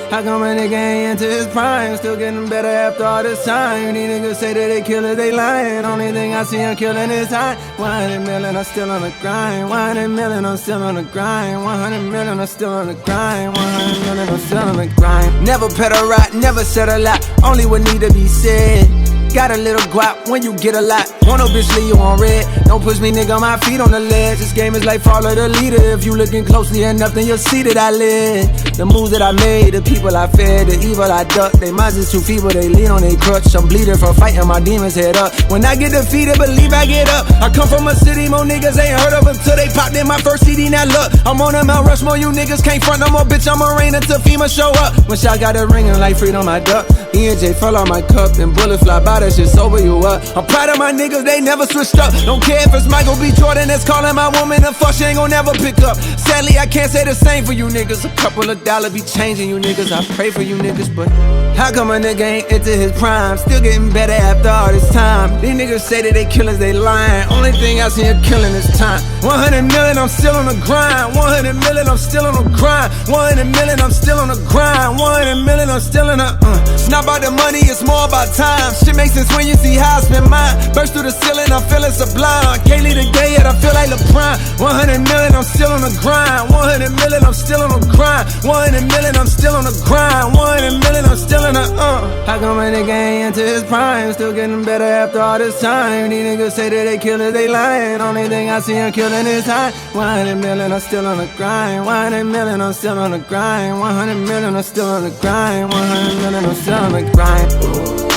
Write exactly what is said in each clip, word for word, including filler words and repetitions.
How come a nigga ain't into his prime? Still getting better after all this time. These niggas say that they killers, they lying. Only thing I see him killing is time. one hundred million, I'm still on the grind. one hundred million, I'm still on the grind. one hundred million, I'm still on the grind. one hundred million, I'm still on the grind. Never pedal right, never said a lot. Only what need to be said. Got a little guap when you get a lot. Want no bitch leave you on red. Don't push me, nigga, my feet on the ledge. This game is like follow the leader. If you looking closely enough, then you'll see that I live. The moves that I made, the people I fed, the evil I ducked. They minds is too feeble, they lean on their crutch. I'm bleeding from fighting my demons head up. When I get defeated, believe I get up. I come from a city, more niggas ain't heard of until they popped in my first C D. Now look, I'm on a Mount Rushmore, you niggas can't front no more, bitch. I'ma rain until FEMA show up. When shot got it ringing like freedom, I duck. E and J fell on my cup, then bullet fly by, that shit sober you up. I'm proud of my niggas, they never switched up. Don't care if it's Michael B. Jordan that's calling my woman a fuck, she ain't gon' never pick up. Sadly, I can't say the same for you niggas. A couple of dollars be changing you niggas. I pray for you niggas, but how come a nigga ain't into his prime? Still getting better after all this time. These niggas say that they killers, they lying. Only thing I see him killing is time. one hundred million, I'm still on the grind. one hundred million, I'm still on the grind. one hundred million, I'm still on the grind. one hundred million, I'm still in the uh. It's not about the money, it's more about time. Shit makes sense when you see how I spend mine. Burst through the ceiling, I'm feeling sublime. Can't leave the day yet, I feel like LeBron. one hundred million, I'm still on the grind. one hundred million, I'm still on the grind. one hundred million, I'm still on the grind. one hundred million, I'm still in the uh. How come a nigga ain't into his prime? Still getting better after all this time. These niggas say that they killers, they lying. Only thing I see him killing is time. one hundred million, I'm still on the grind. one hundred million, I'm still on the grind. one hundred million, I'm still on the grind. one hundred million, I'm still on the grind. Ooh,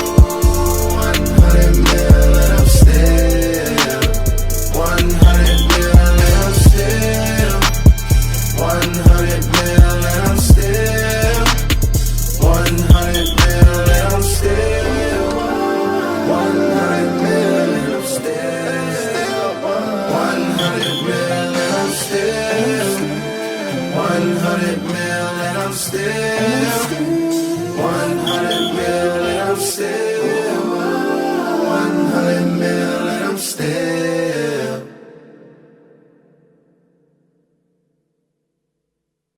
one hundred million, I'm still. one hundred million, I'm still. one hundred million, I'm still. one hundred million, I'm still. one hundred million, I'm still. one hundred million, I'm still. one hundred million, I'm still.